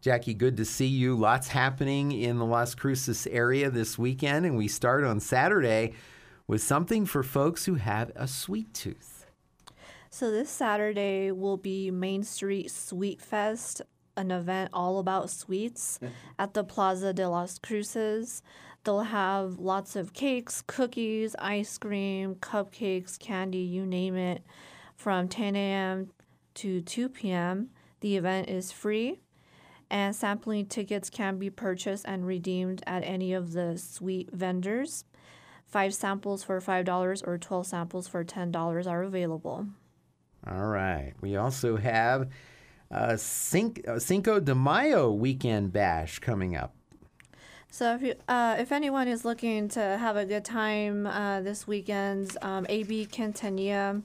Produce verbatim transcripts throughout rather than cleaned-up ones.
Jackie, good to see you. Lots happening in the Las Cruces area this weekend, and we start on Saturday with something for folks who have a sweet tooth. So this Saturday will be Main Street Sweet Fest, an event all about sweets at the Plaza de Las Cruces. They'll have lots of cakes, cookies, ice cream, cupcakes, candy, you name it, from ten a.m. to two p.m. The event is free, and sampling tickets can be purchased and redeemed at any of the sweet vendors. Five samples for five dollars or twelve samples for ten dollars are available. All right. We also have a Cinco de Mayo weekend bash coming up. So if you, uh, if anyone is looking to have a good time uh, this weekend, um, A B Quintanilla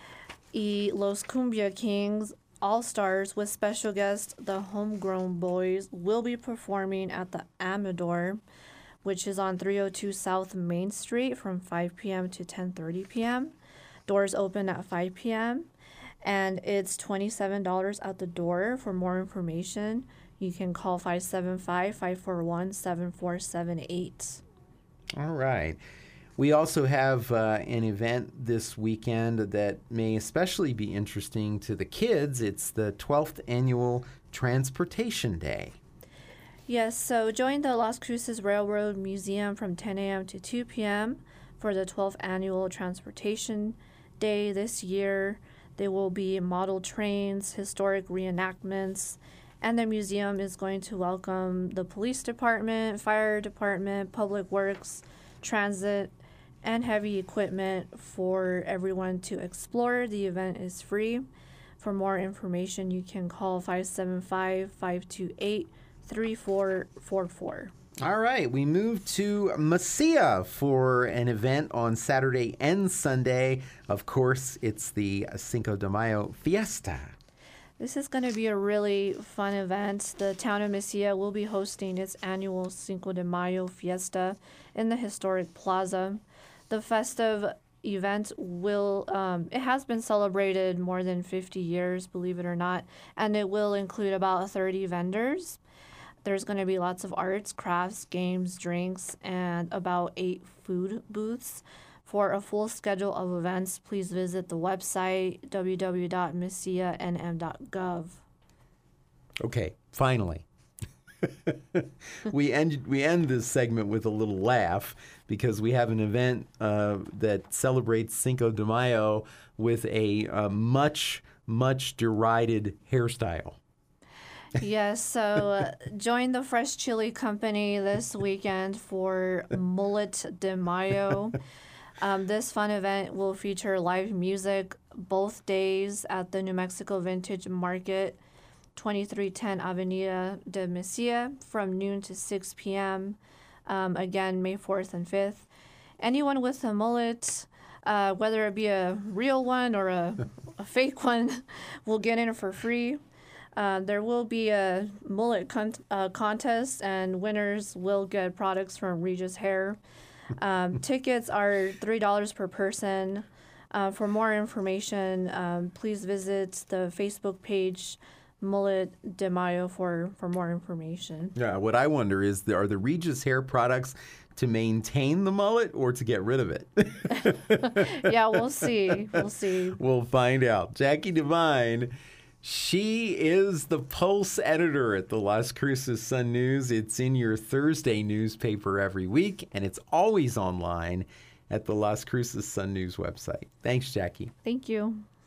y Los Cumbia Kings All-Stars with special guest the Homegrown Boys will be performing at the Amador, which is on three oh two South Main Street from five p.m. to ten thirty p.m. Doors open at five p.m. and it's twenty-seven dollars at the door. For more information, you can call five seven five, five four one, seven four seven eight. All right. We also have uh, an event this weekend that may especially be interesting to the kids. It's the twelfth Annual Transportation Day. Yes, so join the Las Cruces Railroad Museum from ten a.m. to two p.m. for the twelfth Annual Transportation Day this year. There will be model trains, historic reenactments, and the museum is going to welcome the police department, fire department, public works, transit, and heavy equipment for everyone to explore. The event is free. For more information, you can call five seven five, five two eight, three four four four. All right, we move to Mesilla for an event on Saturday and Sunday. Of course, it's the Cinco de Mayo Fiesta. This is going to be a really fun event. The town of Mesilla will be hosting its annual Cinco de Mayo Fiesta in the historic plaza. The festive event will, um, it has been celebrated more than fifty years, believe it or not, and it will include about thirty vendors. There's going to be lots of arts, crafts, games, drinks, and about eight food booths. For a full schedule of events, please visit the website w w w dot mesilla n m dot gov. Okay, finally. we end we end this segment with a little laugh because we have an event uh, that celebrates Cinco de Mayo with a uh, much, much derided hairstyle. Yes, so uh, join the Fresh Chili Company this weekend for Mullet de Mayo. Um, this fun event will feature live music both days at the New Mexico Vintage Market, twenty-three ten Avenida de Mesilla, from noon to six p.m. Um, again, May fourth and fifth. Anyone with a mullet, uh, whether it be a real one or a, a fake one, will get in for free. Uh, there will be a mullet con- uh, contest, and winners will get products from Regis Hair. Um, tickets are three dollars per person. Uh, for more information, um, please visit the Facebook page Mullet de Mayo for, for more information. Yeah, what I wonder is, are the Regis Hair products to maintain the mullet or to get rid of it? Yeah, we'll see. We'll see. We'll find out. Jackie Devine, she is the Pulse editor at the Las Cruces Sun News. It's in your Thursday newspaper every week, and it's always online at the Las Cruces Sun News website. Thanks, Jackie. Thank you.